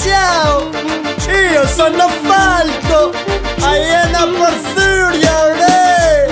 ciao. Io sono Falco, Iena Porfirio Re.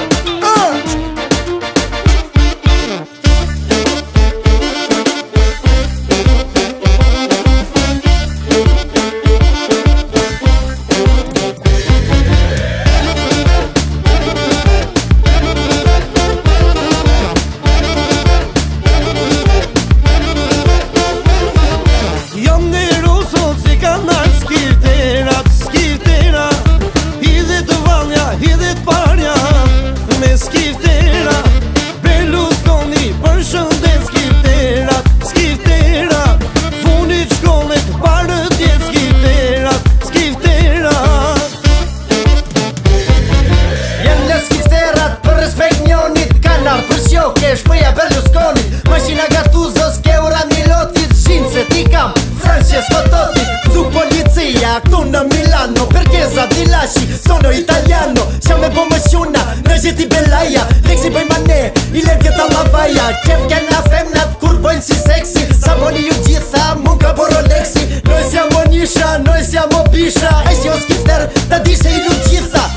Shpëja Berlusconi, mashina Gattuso, s'keura Milotit, Shinse, Tikam, Francesco Totti, su polizia, këtu në Milano, Perkeza, Dilashi, sono italiano, siamo bomba shuna, rëgjeti Belaja, Lexi bëjma ne, I lepjeta lavaja, qef kena femnat, kur bëjnë si seksi, sa boni ju gjitha, mun ka bo Rolexi, noi siamo Nisha, noi siamo Bisha, e si o skifter, ta di se I lu gjitha.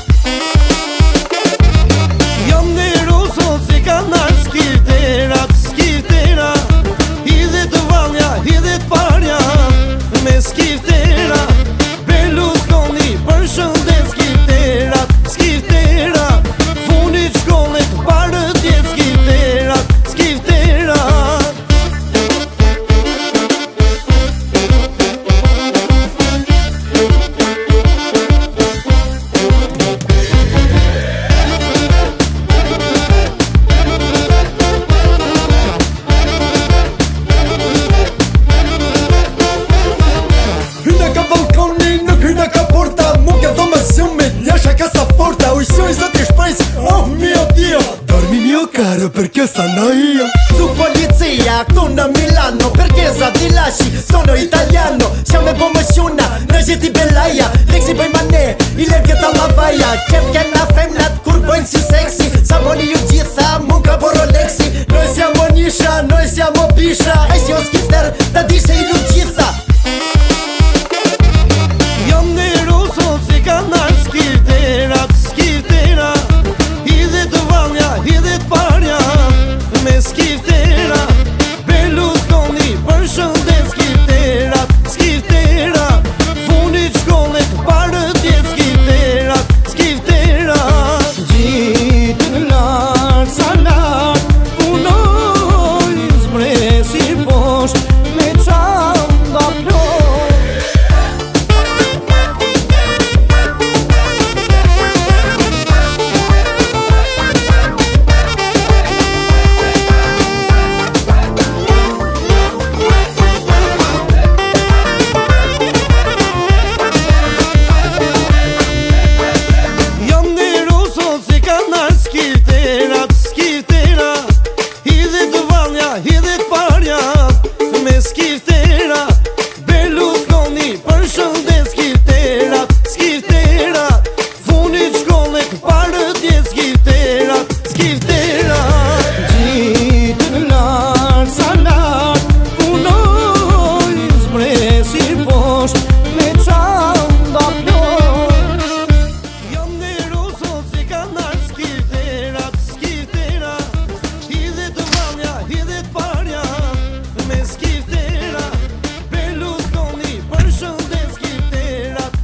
Caro, perché sono io. Su polizia, këtu në Milano, Perkeza, Dilashi, sono italiano, siamo bomba shuna, rëgjeti Belaja, Lexi bëjma ne, I lepjeta lavaja, qef kena femnat, kur bëjnë si seksi, sa boni ju gjitha, mun ka bo Rolexi, noi siamo Nisha, noi siamo Bisha, e si o skifter, ta di se I lu gjitha. Jam në ruso, si kanal skifterat, skifterat, Hidhe të valja, hidhe të parja, me skiftera, Berlusconi, për shëndet skifterat, skifterat, funit shkollet, parët jet skifterat, skifterat. Gjitë në lartë, sa lartë, punoj, zbresi poshtë, me qanda plot.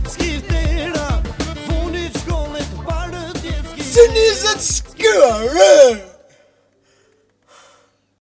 Sinizet skøre.